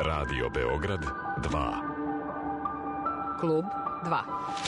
Radio Beograd 2. Klub 2.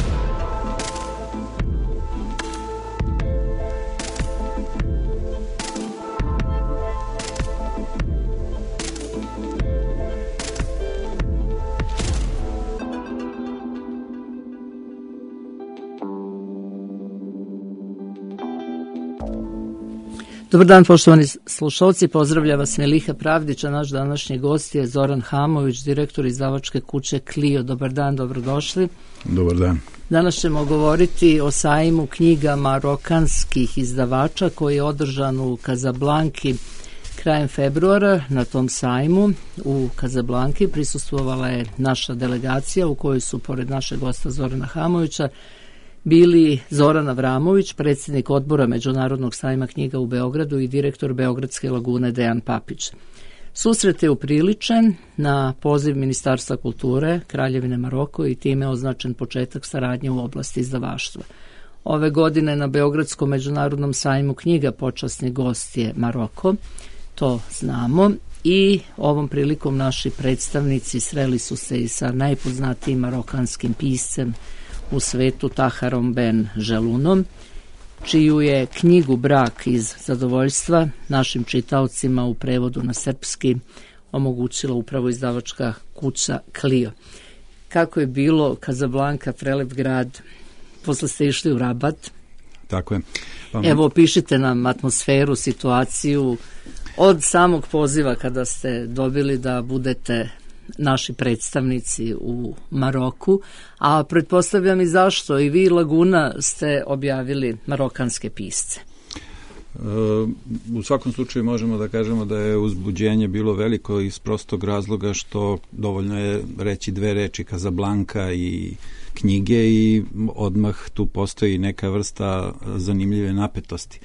Dobar dan, poštovani slušalci, pozdravlja vas Miliha Pravdić, a naš današnji gost je Zoran Hamović, direktor izdavačke kuće Clio. Dobar dan, dobrodošli. Dobar dan. Danas ćemo govoriti o sajmu knjiga marokanskih izdavača koji je održan u Kazablanki krajem februara. Na tom sajmu u Kazablanki prisustvovala je naša delegacija u kojoj su, pored našeg gosta Zorana Hamovića, bili Zoran Avramović, predsjednik odbora Međunarodnog sajma knjiga u Beogradu i direktor Beogradske lagune Dejan Papić. Susret je upriličen na poziv Ministarstva kulture Kraljevine Maroko i time označen početak saradnje u oblasti izdavaštva. Ove godine na Beogradskom Međunarodnom sajmu knjiga počasni gost je Maroko, to znamo, i ovom prilikom naši predstavnici sreli su se i sa najpoznatijim marokanskim piscem u svetu Taharom Ben Želunom, čiju je knjigu Brak iz zadovoljstva našim čitaocima u prevodu na srpski omogućila upravo izdavačka kuća Clio. Kako je bilo Kazablanka, prelep grad, posle ste išli u Rabat. Tako je. Evo, opišite nam atmosferu, situaciju od samog poziva kada ste dobili da budete naši predstavnici u Maroku, a pretpostavljam i zašto i vi, Laguna, ste objavili marokanske pisce. U svakom slučaju možemo da kažemo da je uzbuđenje bilo veliko iz prostog razloga što dovoljno je reći dve reči Kazablanka i knjige i odmah tu postoji neka vrsta zanimljive napetosti.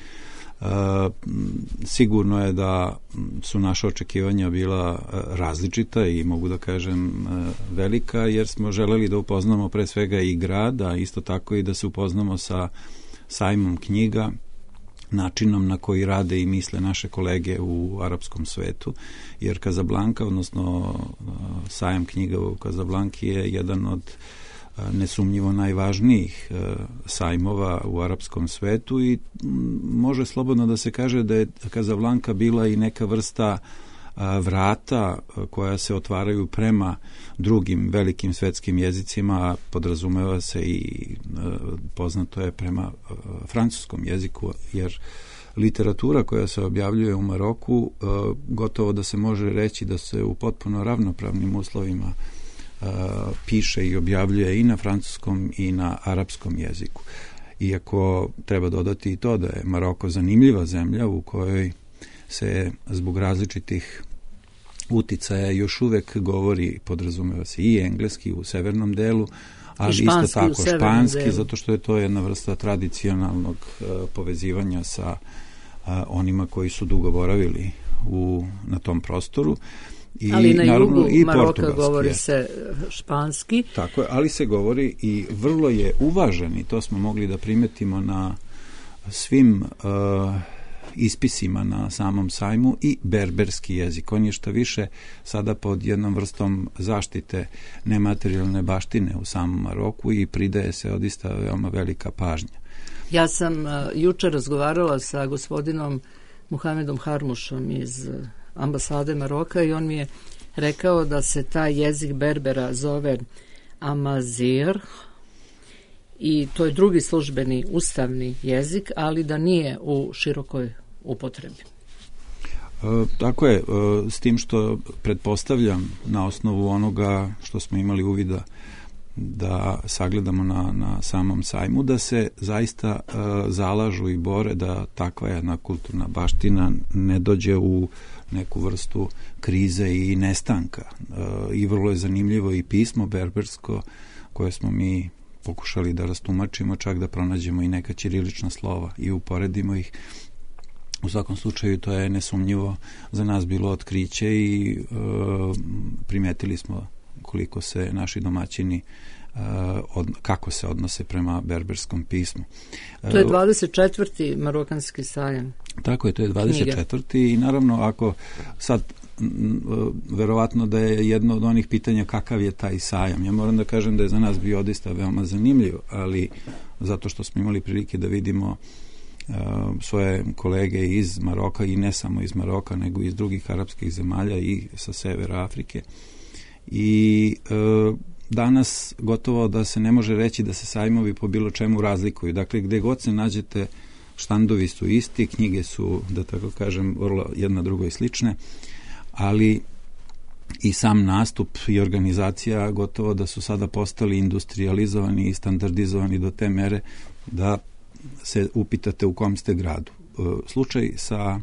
Sigurno je da su naša očekivanja bila različita i mogu da kažem velika, jer smo želeli da upoznamo pre svega i grad, a isto tako i da se upoznamo sa sajmom knjiga, načinom na koji rade i misle naše kolege u arapskom svetu, jer Kazablanka, odnosno sajam knjiga u Kazablanki je jedan od nesumnjivo najvažnijih sajmova u arapskom svetu i može slobodno da se kaže da je Kazablanka bila i neka vrsta vrata koja se otvaraju prema drugim velikim svetskim jezicima, a podrazumeva se i poznato je prema francuskom jeziku, jer literatura koja se objavljuje u Maroku gotovo da se može reći da se u potpuno ravnopravnim uslovima piše i objavljuje i na francuskom i na arapskom jeziku. Iako treba dodati i to da je Maroko zanimljiva zemlja u kojoj se zbog različitih uticaja još uvek govori, podrazumeva se i engleski u severnom delu, ali isto tako španski, zato što je to jedna vrsta tradicionalnog povezivanja sa onima koji su dugo boravili na tom prostoru. Ali na jugu Maroka govori se španski. Tako je, ali se govori i vrlo je uvažen, i to smo mogli da primetimo na svim ispisima na samom sajmu, i berberski jezik. On je šta više sada pod jednom vrstom zaštite nematerijalne baštine u samom Maroku i pridaje se odista veoma velika pažnja. Ja sam juče razgovarala sa gospodinom Muhamedom Harmušom iz ambasade Maroka i on mi je rekao da se taj jezik Berbera zove Amazir i to je drugi službeni ustavni jezik, ali da nije u širokoj upotrebi. Tako je, s tim što pretpostavljam na osnovu onoga što smo imali uvida da sagledamo na samom sajmu, da se zaista zalažu i bore da takva jedna kulturna baština ne dođe u neku vrstu krize i nestanka. I vrlo je zanimljivo i pismo berbersko koje smo mi pokušali da rastumačimo, čak da pronađemo i neka ćirilična slova i uporedimo ih. U svakom slučaju to je nesumnjivo za nas bilo otkriće i primetili smo koliko se naši domaćini kako se odnose prema berberskom pismu. To je 24. marokanski sajam. Tako je, to je 24. knjiga. I naravno ako sad verovatno da je jedno od onih pitanja kakav je taj sajam. Ja moram da kažem da je za nas bio odista veoma zanimljiv, ali zato što smo imali prilike da vidimo svoje kolege iz Maroka i ne samo iz Maroka, nego i iz drugih arapskih zemalja i sa severa Afrike. I danas gotovo da se ne može reći da se sajmovi po bilo čemu razlikuju. Dakle, gde god se nađete, štandovi su isti, knjige su, da tako kažem, vrlo jedna drugoj slične, ali i sam nastup i organizacija gotovo da su sada postali industrializovani i standardizovani do te mere da se upitate u kom ste gradu. Slučaj sa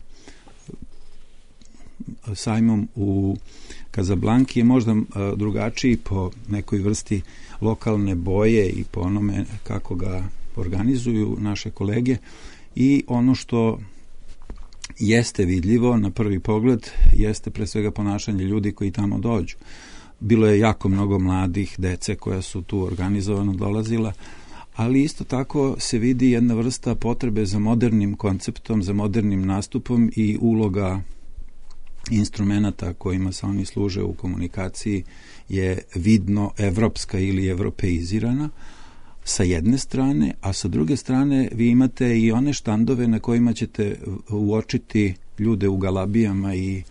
sajmom u Kazablanki je možda drugačiji po nekoj vrsti lokalne boje i po onome kako ga organizuju naše kolege, i ono što jeste vidljivo na prvi pogled jeste pre svega ponašanje ljudi koji tamo dođu. Bilo je jako mnogo mladih, dece koja su tu organizovano dolazila, ali isto tako se vidi jedna vrsta potrebe za modernim konceptom, za modernim nastupom, i uloga instrumenata kojima se oni služe u komunikaciji je vidno evropska ili evropeizirana sa jedne strane, a sa druge strane vi imate i one štandove na kojima ćete uočiti ljude u galabijama i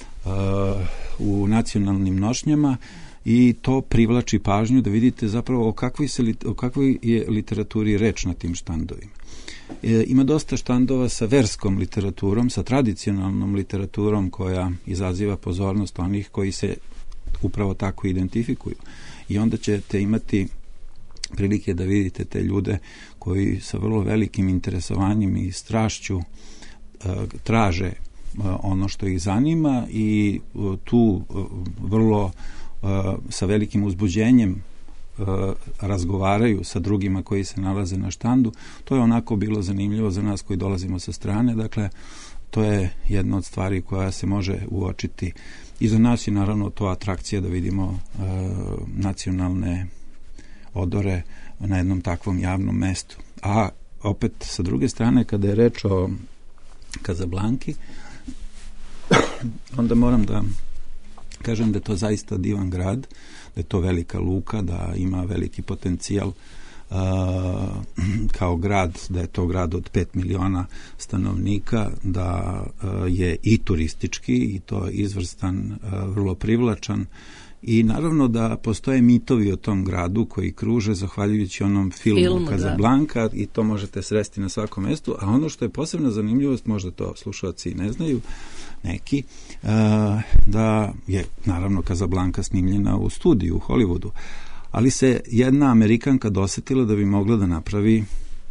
u nacionalnim nošnjama, i to privlači pažnju da vidite zapravo o kakvoj je literaturi reč na tim štandovima. Ima dosta štandova sa verskom literaturom, sa tradicionalnom literaturom koja izaziva pozornost onih koji se upravo tako identifikuju. I onda ćete imati prilike da vidite te ljude koji sa vrlo velikim interesovanjem i strašću traže ono što ih zanima i tu vrlo sa velikim uzbuđenjem razgovaraju sa drugima koji se nalaze na štandu. To je onako bilo zanimljivo za nas koji dolazimo sa strane. Dakle, to je jedna od stvari koja se može uočiti. I za nas je naravno to atrakcija da vidimo nacionalne odore na jednom takvom javnom mestu. A opet, sa druge strane, kada je reč o Kazablanki, onda moram da kažem da je to zaista divan grad, da je to velika luka, da ima veliki potencijal kao grad, da je to grad od 5 miliona stanovnika, da je i turistički, i to izvrstan, vrlo privlačan, i naravno da postoje mitovi o tom gradu koji kruže zahvaljujući onom filmu Kazablanka, i to možete sresti na svakom mestu. A ono što je posebna zanimljivost, možda to slušalci ne znaju neki, da je naravno Kazablanka snimljena u studiju u Hollywoodu, ali se jedna Amerikanka dosetila da bi mogla da napravi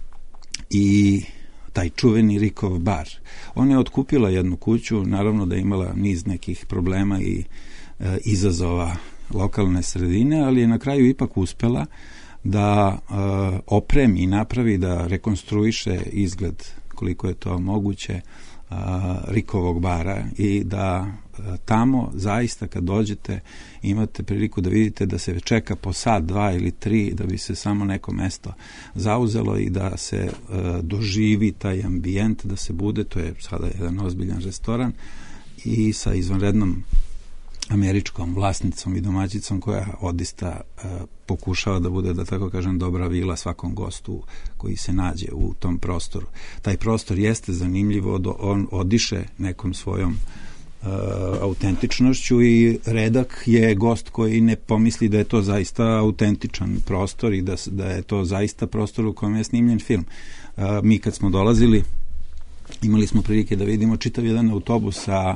i taj čuveni Rickov bar. Ona je otkupila jednu kuću, naravno da je imala niz nekih problema i izazova lokalne sredine, ali je na kraju ipak uspela da opremi i napravi, da rekonstruiše izgled koliko je to moguće Rickovog bara, i da tamo zaista kad dođete imate priliku da vidite da se čeka po sat, 2 ili 3 da bi se samo neko mesto zauzelo i da se doživi taj ambijent, da se bude. To je sada jedan ozbiljan restoran i sa izvanrednom američkom vlasnicom i domaćicom koja odista pokušava da bude, da tako kažem, dobra vila svakom gostu koji se nađe u tom prostoru. Taj prostor jeste zanimljivo, on odiše nekom svojom autentičnošću i redak je gost koji ne pomisli da je to zaista autentičan prostor i da je to zaista prostor u kojem je snimljen film. Mi kad smo dolazili imali smo prilike da vidimo čitav jedan autobus sa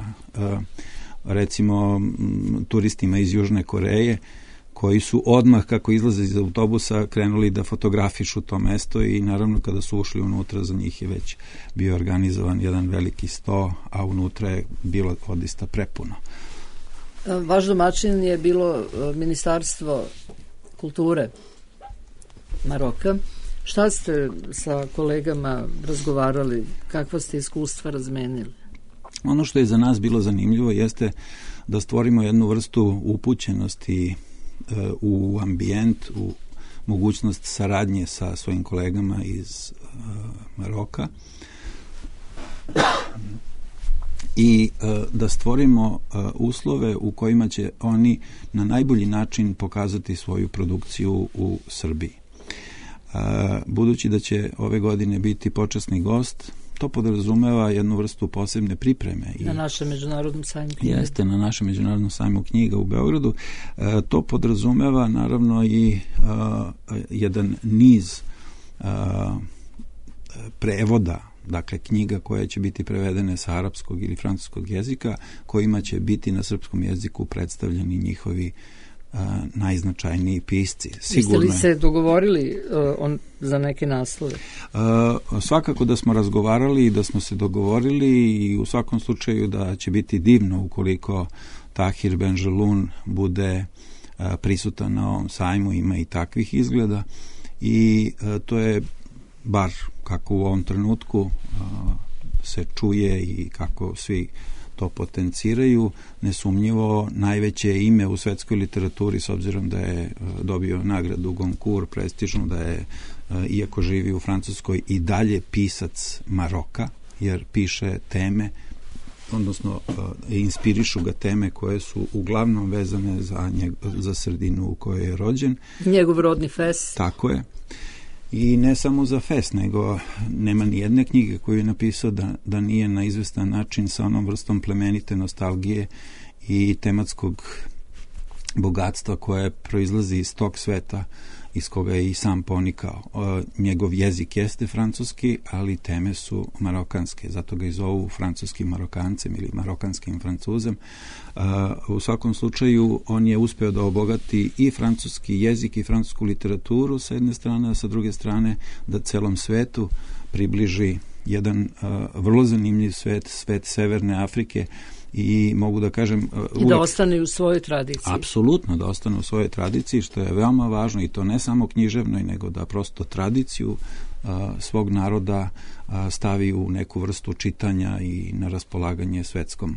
recimo turistima iz Južne Koreje koji su odmah kako izlaze iz autobusa krenuli da fotografišu to mesto i naravno kada su ušli unutra za njih je već bio organizovan jedan veliki sto, a unutra je bilo odista prepuno. Vaš domaćin je bilo Ministarstvo kulture Maroka. Šta ste sa kolegama razgovarali? Kakva ste iskustva razmenili? Ono što je za nas bilo zanimljivo jeste da stvorimo jednu vrstu upućenosti u ambijent, u mogućnost saradnje sa svojim kolegama iz Maroka i da stvorimo uslove u kojima će oni na najbolji način pokazati svoju produkciju u Srbiji. Budući da će ove godine biti počasni gost, to podrazumeva jednu vrstu posebne pripreme. Na našem međunarodnom sajmu knjiga. Jeste, na našem međunarodnom sajmu knjiga u Beogradu. To podrazumeva naravno i jedan niz prevoda, dakle knjiga koje će biti prevedene sa arapskog ili francuskog jezika, kojima će biti na srpskom jeziku predstavljeni njihovi najznačajniji pisci. Sigurno. Jeste li se dogovorili za neke naslove? Svakako da smo razgovarali i da smo se dogovorili i u svakom slučaju da će biti divno ukoliko Tahir Benjelloun bude prisutan na ovom sajmu, ima i takvih izgleda i to je bar kako u ovom trenutku se čuje i kako svi to potenciraju, nesumnjivo najveće ime u svetskoj literaturi, s obzirom da je dobio nagradu Goncourt, prestižnu, da je, iako živi u Francuskoj, i dalje pisac Maroka, jer piše teme, odnosno inspirišu ga teme koje su uglavnom vezane za sredinu u kojoj je rođen. Njegov rodni Fes. Tako je. I ne samo za Fes, nego nema ni jedne knjige koju je napisao da nije na izvestan način sa onom vrstom plemenite nostalgije i tematskog bogatstva koje proizlazi iz tog sveta iz koga je i sam ponikao. Njegov jezik jeste francuski, ali teme su marokanske, zato ga i zovu francuskim Marokancem ili marokanskim Francuzem. U svakom slučaju on je uspeo da obogati i francuski jezik i francusku literaturu sa jedne strane, a sa druge strane da celom svetu približi jedan vrlo zanimljiv svet Severne Afrike i mogu da kažem... I da ostane u svojoj tradiciji. Apsolutno, da ostane u svojoj tradiciji, što je veoma važno i to ne samo književnoj, nego da prosto tradiciju svog naroda stavi u neku vrstu čitanja i na raspolaganje svetskom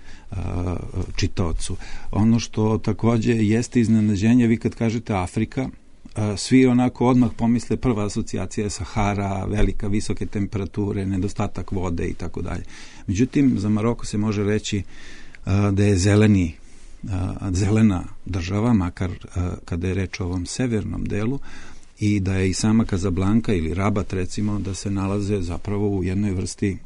čitaocu. Ono što takođe jeste iznenađenje, vi kad kažete Afrika, svi onako odmah pomisle, prva asocijacija je Sahara, velika, visoke temperature, nedostatak vode i tako dalje. Međutim, za Maroko se može reći da je zelena država, makar kada je reč o ovom severnom delu, i da je i sama Kazablanka ili Rabat, recimo, da se nalaze zapravo u jednoj vrsti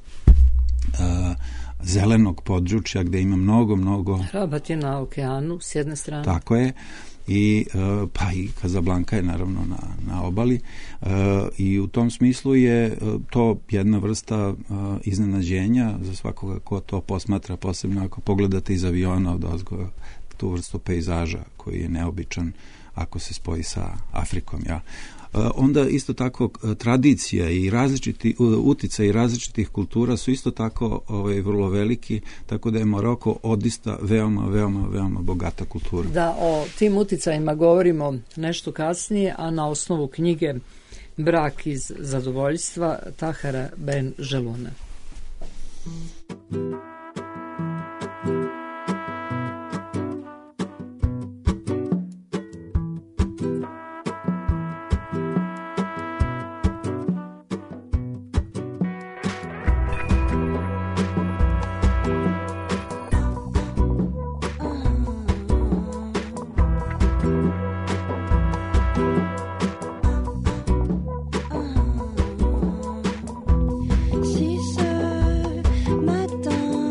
zelenog područja gde ima mnogo... Rabat je na okeanu, s jedne strane. Tako je. I pa i Kazablanka je naravno na obali i u tom smislu je to jedna vrsta iznenađenja za svakoga ko to posmatra, posebno ako pogledate iz aviona odozgo tu vrstu pejzaža koji je neobičan ako se spoji sa Afrikom. Onda isto tako tradicija i uticaj različitih kultura su isto tako vrlo veliki, tako da je Maroko odista veoma bogata kultura. Da, o tim uticajima govorimo nešto kasnije, a na osnovu knjige Brak iz zadovoljstva Tahira Benjellouna. Si ce matin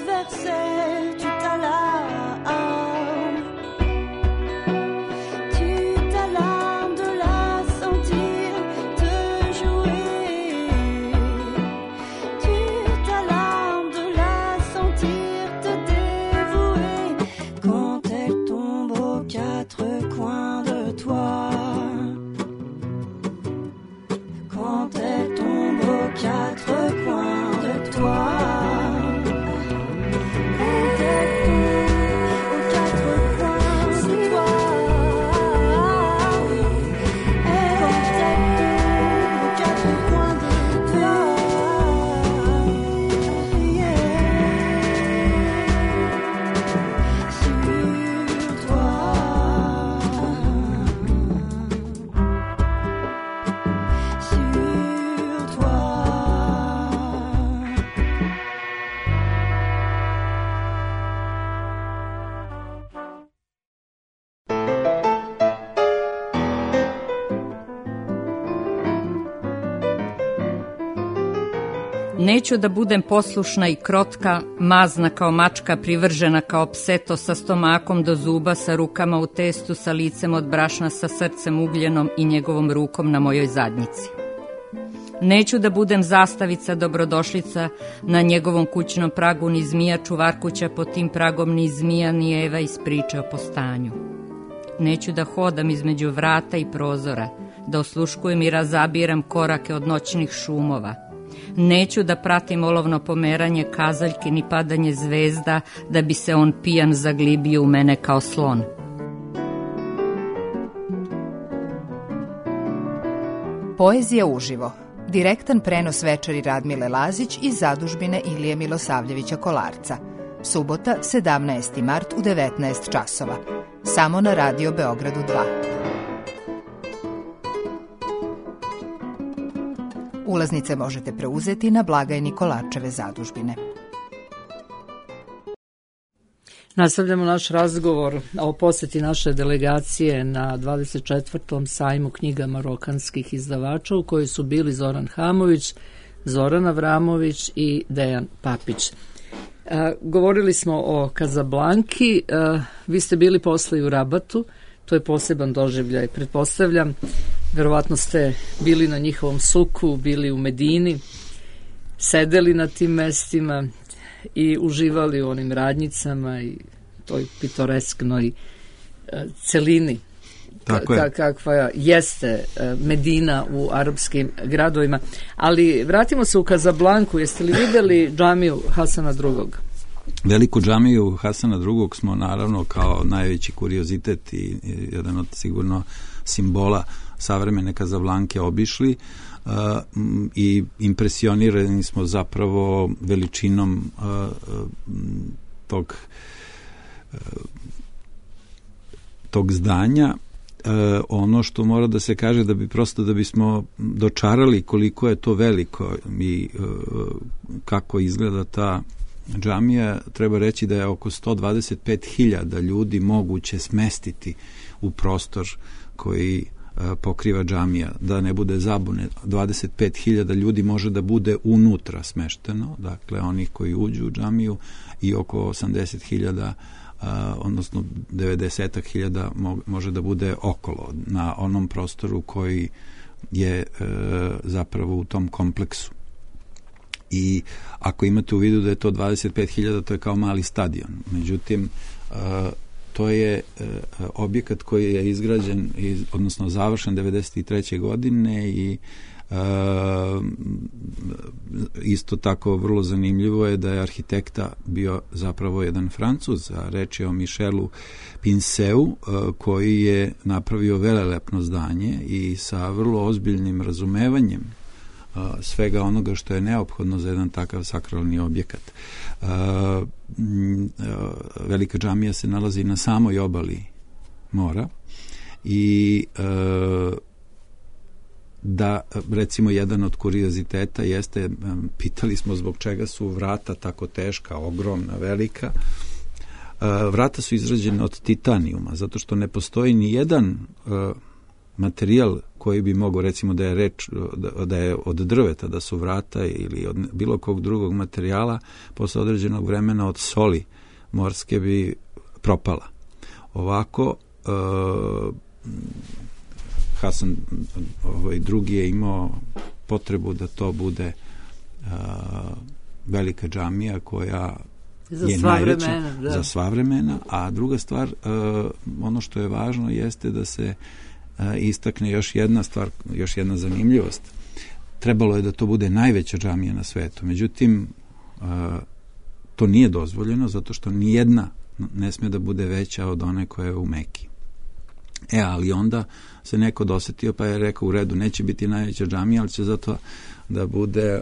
adversaire, tu t'alarmes. Tu t'alarmes de la sentir te jouer. Tu t'alarmes de la sentir te dévouer. Quand elle tombe aux quatre coins de toi. Quand elle tombe aux quatre coins de toi. Quand elle tombe aux quatre coins de toi. Quand elle tombe aux quatre coins de toi. Sur toi. Sur toi. Neću da budem poslušna i krotka, mazna kao mačka, privržena kao pseto, sa stomakom do zuba, sa rukama u testu, sa licem od brašna, sa srcem ugljenom i njegovom rukom na mojoj zadnjici. Neću da budem zastavica, dobrodošlica na njegovom kućnom pragu, ni zmija čuvarkuća pod tim pragom, ni zmija, ni Eva iz priče o postanju. Neću da hodam između vrata i prozora, da osluškujem i razabiram korake od noćnih šumova. Neću da pratim olovno pomeranje kazaljke ni padanje zvezda, da bi se on pijan zaglibio u mene kao slon. Poezija uživo. Direktan prenos večeri Radmile Lazić iz zadužbine Ilije Milosavljevića Kolarca. Subota, 17. mart u 19 časova. Samo na Radio Beogradu 2. Ulaznice možete preuzeti na blagajni Kolarčeve zadužbine. Nastavljamo naš razgovor o poseti naše delegacije na 24. sajmu knjiga marokanskih izdavača u kojoj su bili Zoran Hamović, Zoran Avramović i Dejan Papić. Govorili smo o Kazablanki, vi ste bili posle i u Rabatu, to je poseban doživljaj, pretpostavljam. Verovatno ste bili na njihovom suku, bili u Medini, sedeli na tim mestima i uživali u onim radnjicama i toj pitoresknoj celini kakva jeste Medina u arapskim gradovima. Ali vratimo se u Kazablanku. Jeste li videli džamiju Hasana II? Veliku džamiju Hasana II smo naravno kao najveći kuriozitet i jedan od sigurno simbola savremene Kazablanke obišli i impresionirani smo zapravo veličinom tog zdanja. Ono što mora da se kaže da bismo dočarali koliko je to veliko i kako izgleda ta džamija, treba reći da je oko 125.000 ljudi moguće smestiti u prostor koji pokriva džamija, da ne bude zabune. 25.000 ljudi može da bude unutra smešteno, dakle onih koji uđu u džamiju, i oko 80.000 odnosno 90.000 može da bude okolo, na onom prostoru koji je zapravo u tom kompleksu. I ako imate u vidu da je to 25.000, to je kao mali stadion. Međutim, to je objekat koji je izgrađen, odnosno završen 1993. godine i isto tako vrlo zanimljivo je da je arhitekta bio zapravo jedan Francuz, a reč je o Michelu Pinseu, koji je napravio velelepno zdanje i sa vrlo ozbiljnim razumevanjem svega onoga što je neophodno za jedan takav sakralni objekat. Velika džamija se nalazi na samoj obali mora i da, recimo, jedan od kurioziteta jeste, pitali smo zbog čega su vrata tako teška, ogromna, velika. Vrata su izrađene od titanijuma, zato što ne postoji ni jedan materijal koji bi mogao, recimo da je reč, da je od drveta, da su vrata ili od bilo kog drugog materijala, posle određenog vremena od soli morske bi propala. Ovako, Hasan drugi je imao potrebu da to bude velika džamija koja je najveća za sva vremena, a druga stvar, ono što je važno jeste da se istakne još jedna stvar, još jedna zanimljivost. Trebalo je da to bude najveća džamija na svetu, međutim to nije dozvoljeno zato što nijedna ne sme da bude veća od one koja je u Meki. Ali onda se neko dosetio pa je rekao u redu, neće biti najveća džamija, ali će zato da bude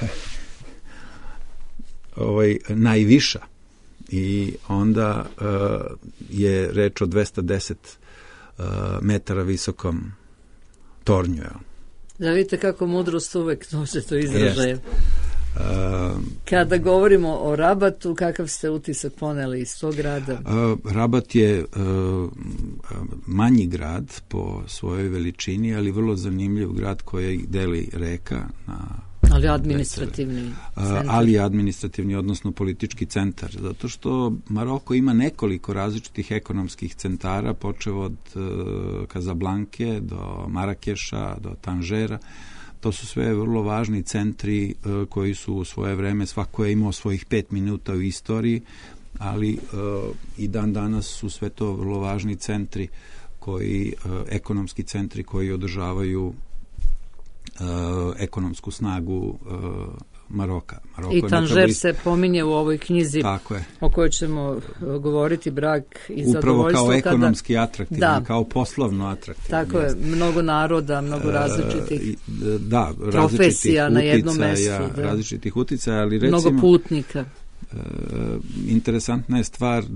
najviša. I onda je reč o 210 metara visokom tornju. Da vidite kako mudrost uvek nosi to izražaje. Kada govorimo o Rabatu, kakav ste utisak poneli iz tog grada? Rabat je manji grad po svojoj veličini, ali vrlo zanimljiv grad koji deli reka na ali administrativni centar. Ali administrativni, odnosno politički centar, zato što Maroko ima nekoliko različitih ekonomskih centara, počev od Kazablanke do Marakeša, do Tanžera. To su sve vrlo važni centri koji su u svoje vreme, svako je imao svojih 5 minuta u istoriji, ali i dan danas su sve to vrlo važni centri, ekonomski centri koji održavaju ekonomsku snagu Maroka. I Tanžer se pominje u ovoj knjizi o kojoj ćemo govoriti, Brak i zadovoljstvo. Upravo kao ekonomski atraktivni, kao poslovno atraktivni. Tako je, mnogo naroda, mnogo različitih profesija na jednom mestu. Različitih uticaja, ali recimo mnogo putnika. Interesantna je stvar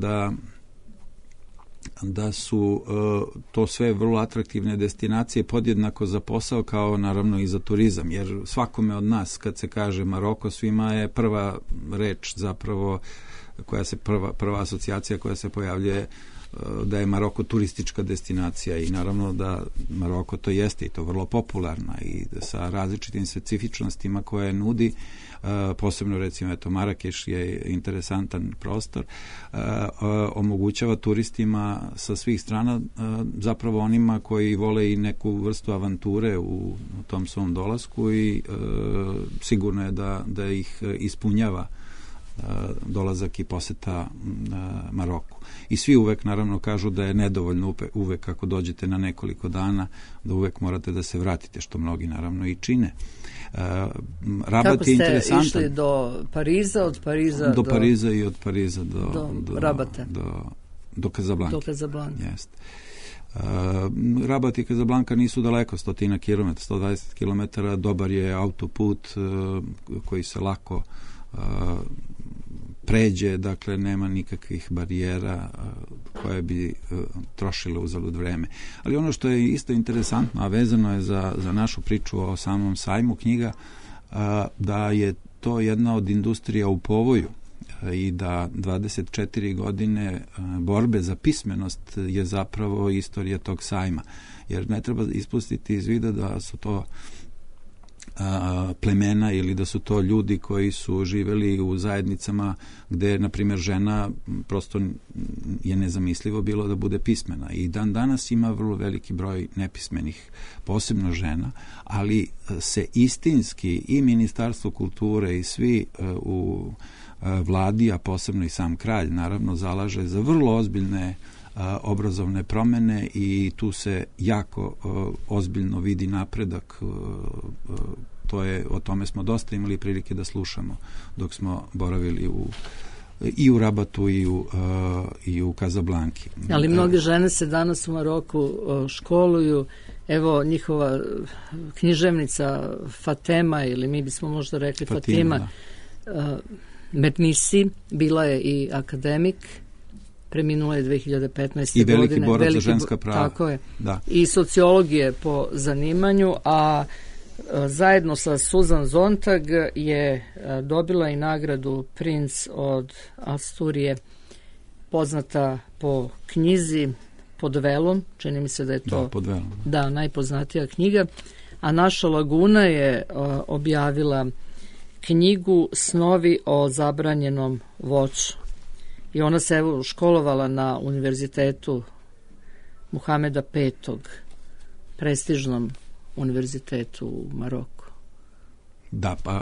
da su to sve vrlo atraktivne destinacije podjednako za posao kao naravno i za turizam, jer svakome od nas kad se kaže Maroko, svima je prva reč zapravo prva asocijacija koja se pojavljuje da je Maroko turistička destinacija i naravno da Maroko to jeste i to vrlo popularna i sa različitim specifičnostima koje nudi, posebno recimo Marakeš je interesantan prostor, omogućava turistima sa svih strana, zapravo onima koji vole i neku vrstu avanture u tom svom dolasku i sigurno je da ih ispunjava dolazak i poseta Maroku. I svi uvek naravno kažu da je nedovoljno uvek ako dođete na nekoliko dana, da uvek morate da se vratite, što mnogi naravno i čine. Rabat je interesantan. Kako ste išli do Pariza, od Pariza do Pariza i od Pariza do Rabata? Do Kazablanke. Do Kazablanke. Jest. Rabat i Kazablanka nisu daleko, 100 km, 120 km, dobar je autoput koji se lako pređe, dakle nema nikakvih barijera koje bi trošile uzalud vreme. Ali ono što je isto interesantno, a vezano je za našu priču o samom sajmu knjiga, da je to jedna od industrija u povoju i da 24 godine borbe za pismenost je zapravo istorija tog sajma. Jer ne treba ispustiti iz vida da su to plemena ili da su to ljudi koji su živeli u zajednicama gde, na primjer, žena prosto je nezamislivo bilo da bude pismena. I dan danas ima vrlo veliki broj nepismenih, posebno žena, ali se istinski i Ministarstvo kulture i svi u vladi, a posebno i sam kralj, naravno, zalaže za vrlo ozbiljne obrazovne promene i tu se jako ozbiljno vidi napredak. O tome smo dosta imali prilike da slušamo dok smo boravili i u Rabatu i u Kazablanki. Ali mnoge žene se danas u Maroku školuju. Evo njihova književnica Fatema, ili mi bismo možda rekli Fatima Mernissi, bila je i akademik, preminula je 2015. godine. I veliki borac za ženska prava. Tako je. Da. I sociologije po zanimanju, a zajedno sa Susan Sontag je dobila i nagradu Princ od Asturije, poznata po knjizi Pod velom, čini mi se da je to Pod velom. Da, najpoznatija knjiga, a naša Laguna je objavila knjigu Snovi o zabranjenom voću. I ona se evo školovala na Univerzitetu Muhameda V, prestižnom univerzitetu u Maroku. Da, pa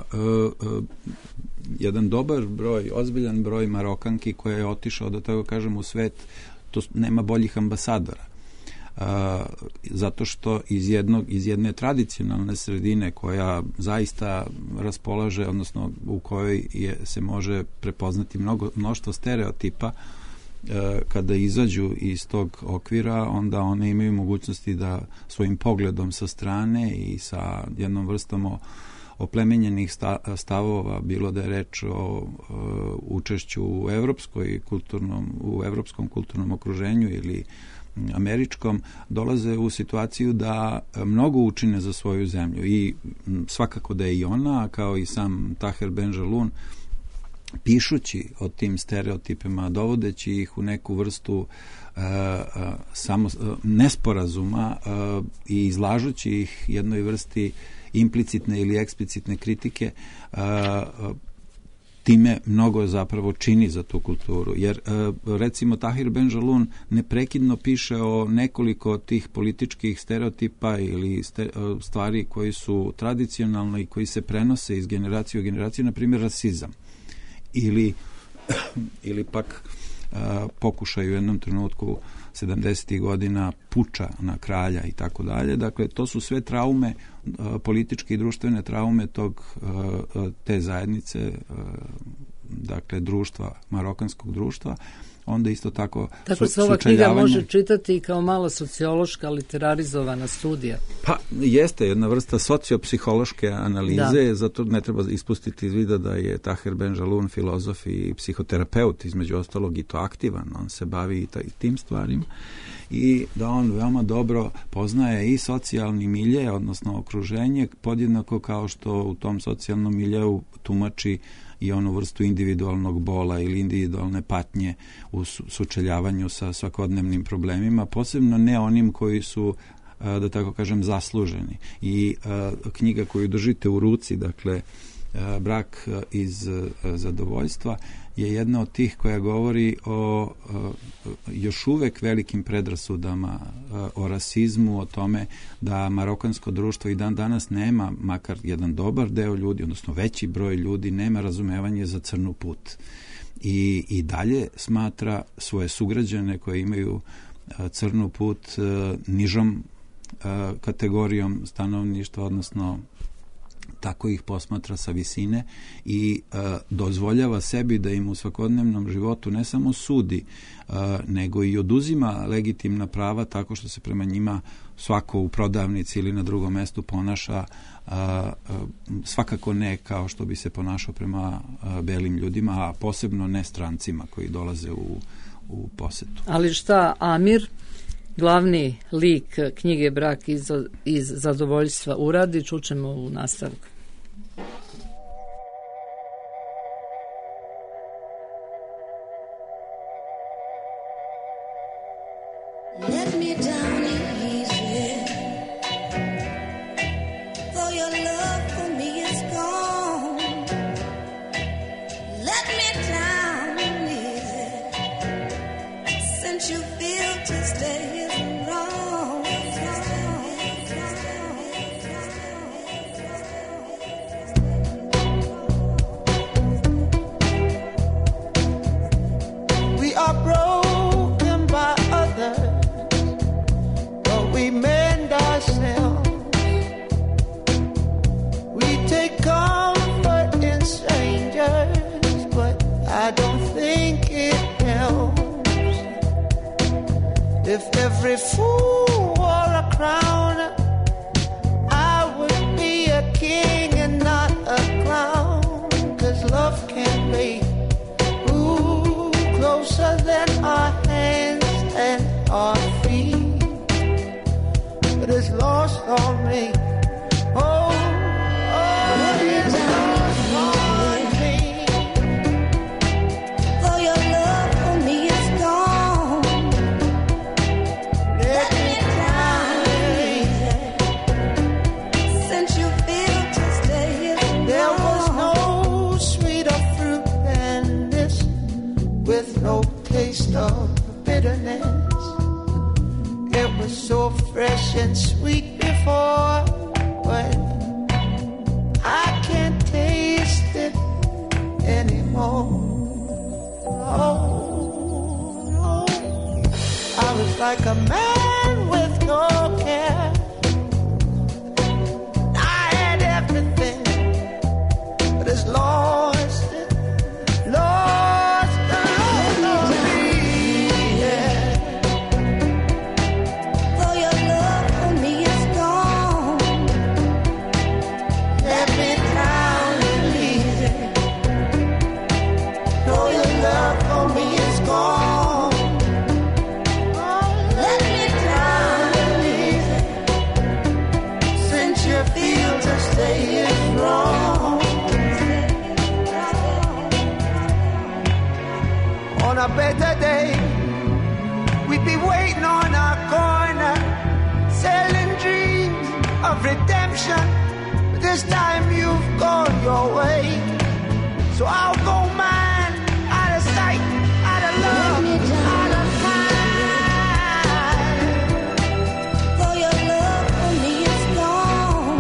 jedan dobar broj, ozbiljan broj Marokanki koja je otišao, da tako kažem, u svet, to nema boljih ambasadora. Zato što iz jedne tradicionalne sredine koja zaista raspolaže, odnosno u kojoj se može prepoznati mnoštvo stereotipa, kada izađu iz tog okvira, onda one imaju mogućnosti da svojim pogledom sa strane i sa jednom vrstom oplemenjenih stavova, bilo da je reč o učešću u evropskom kulturnom okruženju ili američkom, dolaze u situaciju da mnogo učine za svoju zemlju. I svakako da je i ona, kao i sam Taher Benjelloun, pišući o tim stereotipima, dovodeći ih u neku vrstu nesporazuma i izlažući ih jednoj vrsti implicitne ili eksplicitne kritike, time mnogo zapravo čini za tu kulturu. Jer, recimo, Taher Benjelloun neprekidno piše o nekoliko tih političkih stereotipa ili stvari koji su tradicionalne i koji se prenose iz generacije u generaciju, na primjer rasizam. Ili pak pokušaju u jednom trenutku 70. godina puča na kralja i tako dalje. Dakle, to su sve traume, političke i društvene traume te zajednice, dakle društva, marokanskog društva. Onda isto tako se ova knjiga može čitati kao malo sociološka literarizovana studija. Pa jeste jedna vrsta sociopsihološke analize, zato ne treba ispustiti iz vida da je Taher Benjelloun filozof i psihoterapeut, između ostalog i to aktivan, on se bavi i tim stvarima i da on veoma dobro poznaje i socijalni milje, odnosno okruženje, podjednako kao što u tom socijalnom miljeu tumači i onu vrstu individualnog bola ili individualne patnje u sučeljavanju sa svakodnevnim problemima, posebno ne onim koji su, da tako kažem, zasluženi. I knjiga koju držite u ruci, dakle, Brak iz zadovoljstva, je jedna od tih koja govori o još uvek velikim predrasudama, o rasizmu, o tome da marokansko društvo i dan danas nema, makar jedan dobar deo ljudi, odnosno veći broj ljudi, nema razumevanje za crnu put. I dalje smatra svoje sugrađane koje imaju crnu put nižom kategorijom stanovništva, odnosno tako ih posmatra sa visine i dozvoljava sebi da im u svakodnevnom životu ne samo sudi, nego i oduzima legitimna prava tako što se prema njima svako u prodavnici ili na drugom mestu ponaša svakako ne kao što bi se ponašao prema belim ljudima, a posebno ne strancima koji dolaze u posetu. Ali šta Amir, glavni lik knjige Brak iz zadovoljstva, uradi, čućemo u nastavku. Let me down easy, for your love for me is gone. Let me down easy, since you feel to stay is wrong. We are broken by others, we mend ourselves. We take comfort in strangers, but I don't think it helps. If every fool wore a crown, I would be a king and not a clown. 'Cause love can be closer than our hands and our feet. But it's lost on me. Oh, it's lost on me. For your love for me is gone. and sweet before, but I can't taste it anymore. Oh, no. I was like a man with no care. I had everything, but it's lost it, lost me, yeah. For your love for me is gone. Let me down easy. No, your love for me is gone. Let me down Easy. Since you feel to stay is wrong. On a better day, we'd be waiting on our corner, selling dreams of redemption. But this time you've gone your way, so I'll go mine, out of sight, out of love, out of mind. for your love for me is gone.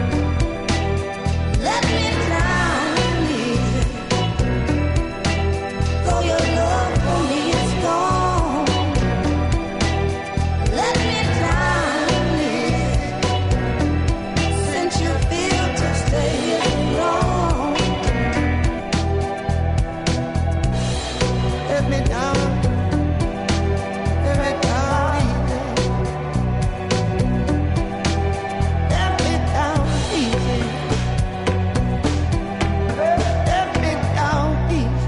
Let me down easy. For your love for me is gone. Let me down easy. Since you feel to stay is wrong. Let me down, let me down easy. Let me down easy. Let me down easy.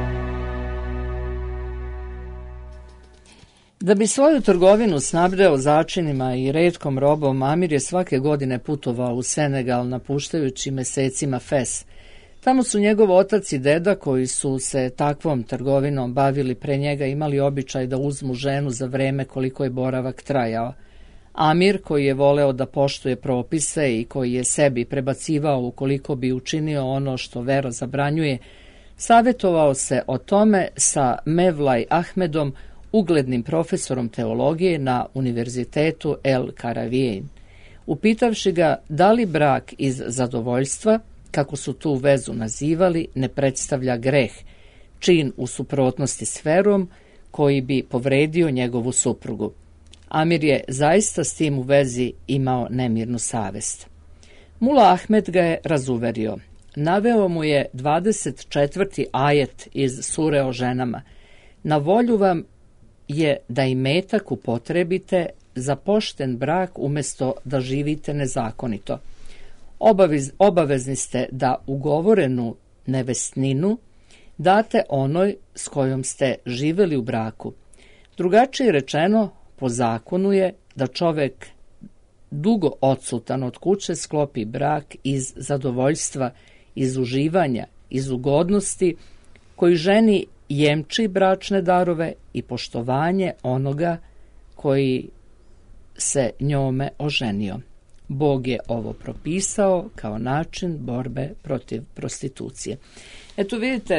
Da bi svoju trgovinu snabdeo začinima i retkom robom, Amir je svake godine putovao u Senegal, napuštajući mesecima Fes. Tamo su njegov otac i deda, koji su se takvom trgovinom bavili pre njega, imali običaj da uzmu ženu za vreme koliko je boravak trajao. Amir, koji je voleo da poštuje propise i koji je sebi prebacivao ukoliko bi učinio ono što vera zabranjuje, savjetovao se o tome sa Mevlaj Ahmedom, uglednim profesorom teologije na Univerzitetu El Karavijin. Upitavši ga da li brak iz zadovoljstva, kako su tu vezu nazivali, ne predstavlja greh, čin u suprotnosti s verom koji bi povredio njegovu suprugu. Amir je zaista s tim u vezi imao nemirnu savest. Mula Ahmed ga je razuverio. Naveo mu je 24. ajet iz sure o ženama. Na volju vam je da imetak upotrebite za pošten brak umjesto da živite nezakonito. Obavezni ste da ugovorenu nevestninu date onoj s kojom ste živeli u braku. Drugačije rečeno, po zakonu je da čovek dugo odsutan od kuće sklopi brak iz zadovoljstva, iz uživanja, iz ugodnosti, koji ženi jemči bračne darove i poštovanje onoga koji se njome oženio. Bog je ovo propisao kao način borbe protiv prostitucije. Eto vidite,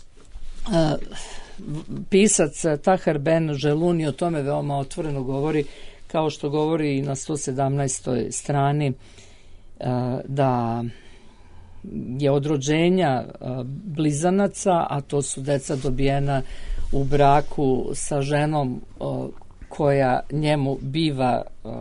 pisac Tahar Ben Jellouni o tome veoma otvoreno govori, kao što govori i na 117. strani, da je od rođenja blizanaca, a to su deca dobijena u braku sa ženom koja njemu biva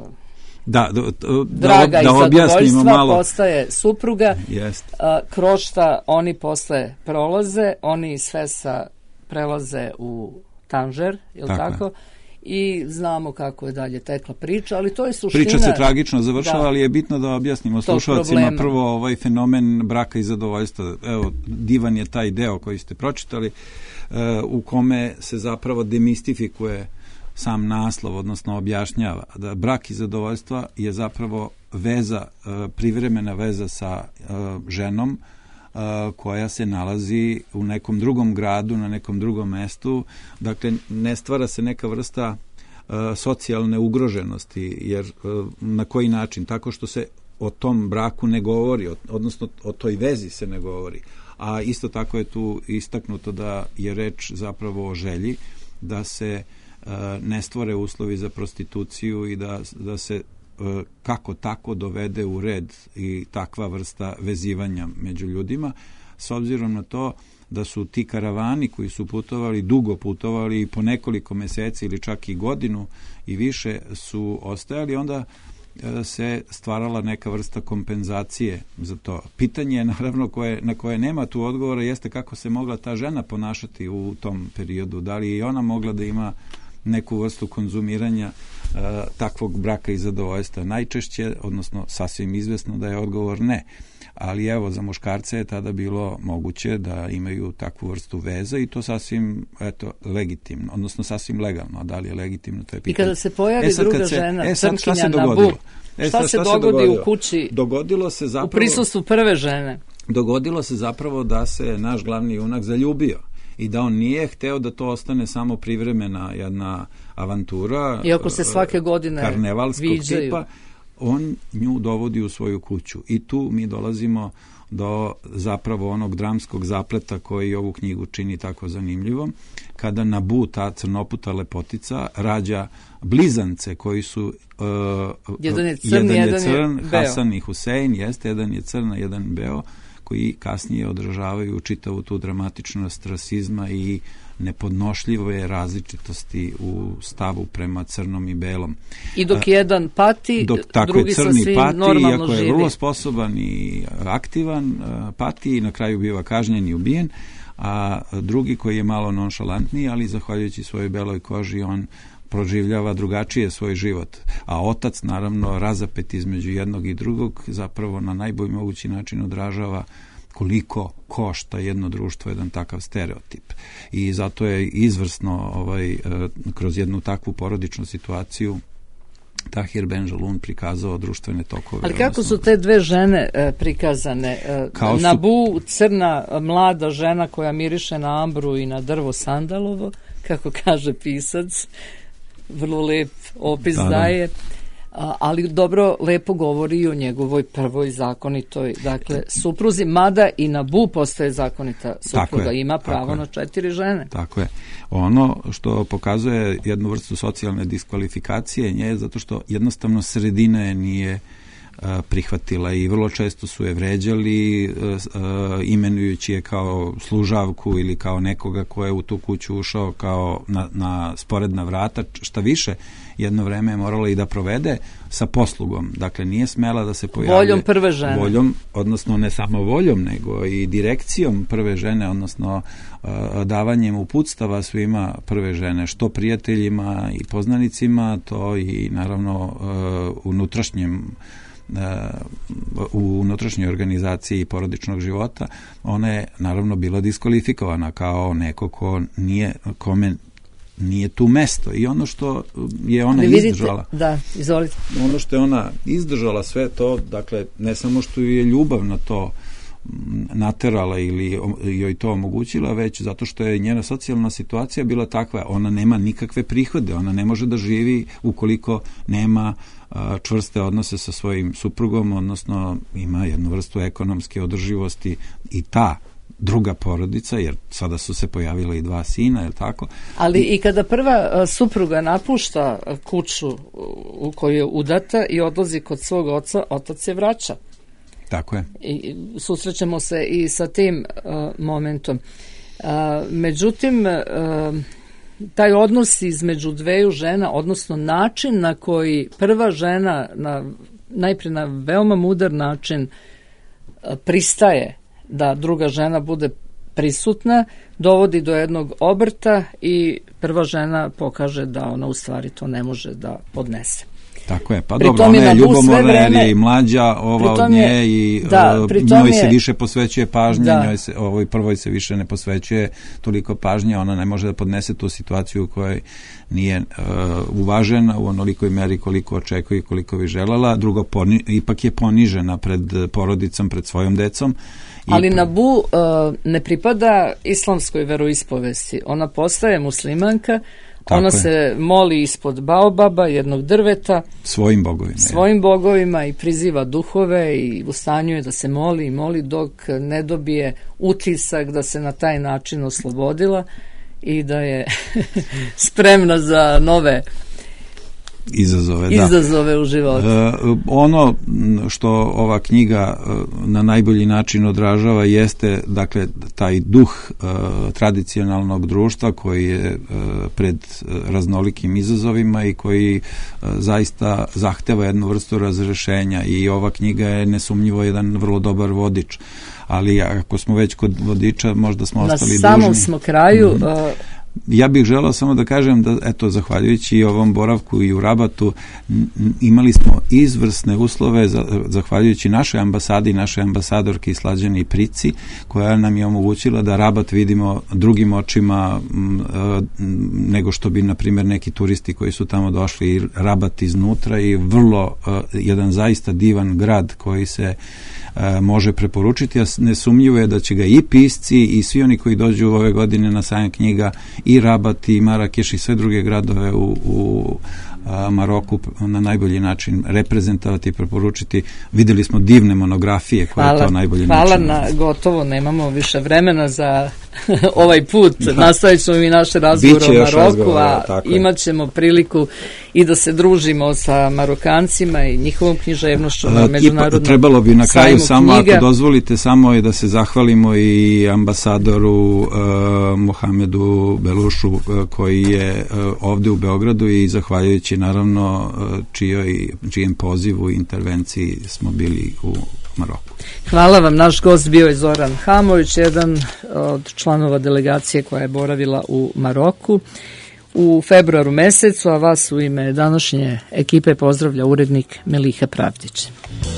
draga i zadovoljstva, malo postaje supruga. Kroz šta oni posle prolaze, oni sve prelaze u Tanžer, je li tako? I znamo kako je dalje tekla priča, ali to je suština. Priča se tragično završava, ali je bitno da objasnimo slušalcima prvo ovaj fenomen braka i zadovoljstva. Evo, divan je taj deo koji ste pročitali, u kome se zapravo demistifikuje sam naslov, odnosno objašnjava da brak i zadovoljstva je zapravo veza, privremena veza sa ženom koja se nalazi u nekom drugom gradu, na nekom drugom mestu. Dakle, ne stvara se neka vrsta socijalne ugroženosti, jer na koji način? Tako što se o tom braku ne govori, odnosno o toj vezi se ne govori. A isto tako je tu istaknuto da je reč zapravo o želji da se ne stvore uslovi za prostituciju i da se kako tako dovede u red i takva vrsta vezivanja među ljudima, s obzirom na to da su ti karavani koji su putovali, dugo putovali i po nekoliko meseci ili čak i godinu i više su ostajali, onda se stvarala neka vrsta kompenzacije za to. Pitanje je naravno na koje nema tu odgovora jeste kako se mogla ta žena ponašati u tom periodu. Da li je i ona mogla da ima neku vrstu konzumiranja takvog braka i zadovoljstva? Najčešće, odnosno sasvim izvesno da je odgovor ne. Ali evo, za muškarce je tada bilo moguće da imaju takvu vrstu veza i to sasvim, legitimno, odnosno sasvim legalno. A da li je legitimno, to je pitanje. I kada se pojavi druga žena, Crnkinja Nabu, šta se dogodi u kući, dogodilo se zapravo, u prisustvu prve žene? Dogodilo se zapravo da se naš glavni junak zaljubio i da on nije hteo da to ostane samo privremena jedna avantura, iako se svake godine karnevalskog viđaju. tipa, on nju dovodi u svoju kuću. I tu mi dolazimo do zapravo onog dramskog zapleta koji ovu knjigu čini tako zanimljivom, kada Nabu, ta crnoputa lepotica, rađa blizance koji su jedan je crn, Hasan i Husein, jeste, jedan je crn, a jedan beo, koji kasnije odražavaju čitavu tu dramatičnost rasizma i nepodnošljive različitosti u stavu prema crnom i belom. I dok jedan pati, drugi sa svim normalno živi. Iako je vrlo sposoban i aktivan, pati i na kraju biva kažnjen i ubijen, a drugi koji je malo nonšalantniji, ali zahvaljujući svojoj beloj koži on proživljava drugačije svoj život. A otac, naravno, razapet između jednog i drugog, zapravo na najbolji mogući način odražava koliko košta jedno društvo, jedan takav stereotip. I zato je izvrsno kroz jednu takvu porodičnu situaciju Tahir Ben-Jelloun prikazao društvene tokove. Ali kako su te dve žene prikazane? Nabu, crna mlada žena koja miriše na ambru i na drvo sandalovo, kako kaže pisac, vrlo lep opis daje, ali dobro, lepo govori i o njegovoj prvoj zakonitoj, dakle, supruzi, mada i Nabu postaje zakonita supruga, ima pravo na 4 žene. Tako je. Ono što pokazuje jednu vrstu socijalne diskvalifikacije nje, zato što jednostavno sredina je nije prihvatila i vrlo često su je vređali, imenujući je kao služavku ili kao nekoga ko je u tu kuću ušao kao na sporedna vrata. Šta više, jedno vreme je morala i da provede sa poslugom. Dakle, nije smela da se pojavlja voljom prve žene. Voljom, odnosno ne samo voljom, nego i direkcijom prve žene, odnosno davanjem uputstava svima prve žene, što prijateljima i poznanicima, to i naravno u unutrašnjoj organizaciji porodičnog života. Ona je naravno bila diskvalifikovana kao neko kome nije tu mesto. I ono što je ona izdržala, izvolite. Ono što je ona izdržala sve to, dakle, ne samo što ju je ljubav na to naterala ili joj to omogućila, već zato što je njena socijalna situacija bila takva, ona nema nikakve prihode, ona ne može da živi ukoliko nema čvrste odnose sa svojim suprugom, odnosno ima jednu vrstu ekonomske održivosti i ta druga porodica, jer sada su se pojavila i 2 sina, je li tako? Ali i kada prva supruga napušta kuću u kojoj je udata i odlazi kod svog oca, otac je vraća. Tako je. I susrećemo se i sa tim momentom. Međutim, taj odnos između dveju žena, odnosno način na koji prva žena najprije na veoma mudar način pristaje da druga žena bude prisutna, dovodi do jednog obrta i prva žena pokaže da ona u stvari to ne može da podnese. Tako je, pa dobro, ona je ljubomorna jer je i mlađa od nje i njoj se više posvećuje pažnje, ovoj prvoj se više ne posvećuje toliko pažnje, ona ne može da podnese tu situaciju u kojoj nije uvažena u onolikoj meri koliko očekuje i koliko bi željela. Drugo, ipak je ponižena pred porodicom, pred svojom decom. Ali Nabu ne pripada islamskoj veroispovesti, ona postaje muslimanka. Ona se moli ispod baobaba, jednog drveta, svojim bogovima i priziva duhove i u stanju je da se moli dok ne dobije utisak da se na taj način oslobodila i da je spremna za nove izazove u životu. Ono što ova knjiga na najbolji način odražava jeste, dakle, taj duh tradicionalnog društva koji je pred raznolikim izazovima i koji zaista zahteva jednu vrstu razrešenja, i ova knjiga je nesumnjivo jedan vrlo dobar vodič. Ali ako smo već kod vodiča, možda smo ostali dužni. Na samom smo kraju. Ja bih želeo samo da kažem da, eto, zahvaljujući ovom boravku i u Rabatu, imali smo izvrsne uslove, zahvaljujući našoj ambasadi, našoj ambasadorki Slađani Prici, koja nam je omogućila da Rabat vidimo drugim očima nego što bi, na primjer, neki turisti koji su tamo došli. Rabat iznutra i vrlo jedan zaista divan grad koji se može preporučiti, a nesumnjivo je da će ga i pisci i svi oni koji dođu ove godine na sajam knjiga, i Rabat i Marakeš i sve druge gradove u Maroku na najbolji način reprezentovati i preporučiti. Videli smo divne monografije koje to najbolje način. Hvala, gotovo nemamo više vremena za ovaj put. Nastavit ćemo i naše razgovore o Maroku, a imat ćemo priliku i da se družimo sa Marokancima i njihovom književnošću na međunarodnom. Trebalo bi na kraju samo, ako dozvolite, samo je da se zahvalimo i ambasadoru Mohamedu Belušu, koji je ovde u Beogradu, i zahvaljujući naravno čijem pozivu i intervenciji smo bili u Maroku. Hvala vam. Naš gost bio je Zoran Hamović, jedan od članova delegacije koja je boravila u Maroku u februaru mesecu, a vas u ime današnje ekipe pozdravlja urednik Meliha Pravdić.